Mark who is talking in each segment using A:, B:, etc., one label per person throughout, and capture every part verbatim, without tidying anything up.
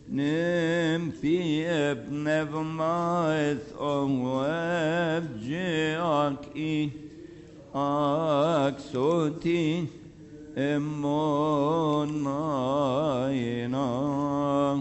A: Nem fieb never myth on web jack e axoti emmonaina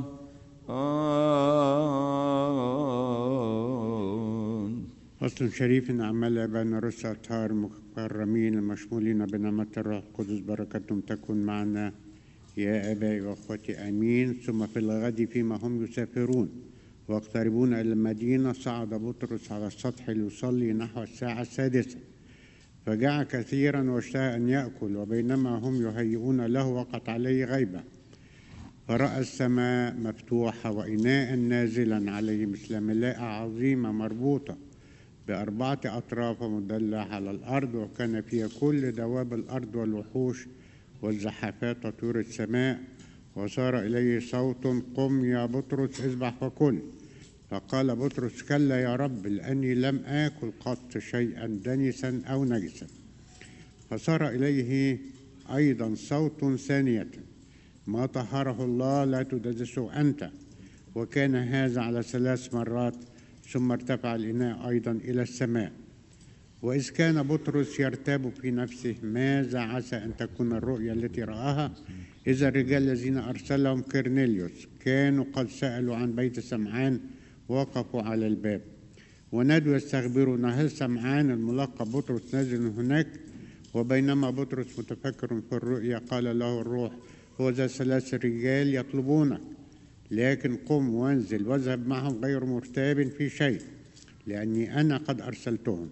A: آن.
B: فصل شريف أعمال بين رسل أطهار مكرمين المشمولين بنعمة الروح القدس بركتهم تكون معنا يا أبائي وأخوتي آمين. ثم في الغد فيما هم يسافرون واقتربون إلى المدينة صعد بطرس على السطح ليصلي نحو الساعة السادسة، فجاع كثيرا واشتهى أن يأكل، وبينما هم يهيئون له وقعت عليه غيبة، فرأى السماء مفتوحة وإناء نازلا عليه مثل ملاءة عظيمة مربوطة بأربعة أطراف مدلة على الأرض، وكان فيها كل دواب الأرض والوحوش والزحافات وطيور السماء. وصار إليه صوت: قم يا بطرس اذبح وكل. فقال بطرس: كلا يا رب، لأني لم آكل قط شيئا دنسا أو نجسا. فصار إليه أيضا صوت ثانية: ما طهره الله لا تدنسه أنت. وكان هذا على ثلاث مرات، ثم ارتفع الإناء أيضا إلى السماء. وإذ كان بطرس يرتاب في نفسه ماذا عسى أن تكون الرؤيا التي رآها، إذا الرجال الذين أرسلهم كرنيليوس كانوا قد سألوا عن بيت سمعان وقفوا على الباب ونادوا يستخبرون: هل سمعان الملقب بطرس نازل هناك؟ وبينما بطرس متفكر في الرؤيا قال له الروح: هو ذا ثلاث رجال يطلبونك، لكن قم وانزل واذهب معهم غير مرتاب في شيء، لأني أنا قد أرسلتهم.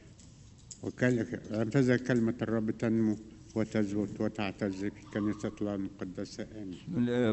B: وكذا كلمة الرب تنمو وتزبط وتعتز في كنيسة الله المقدسة. آمين.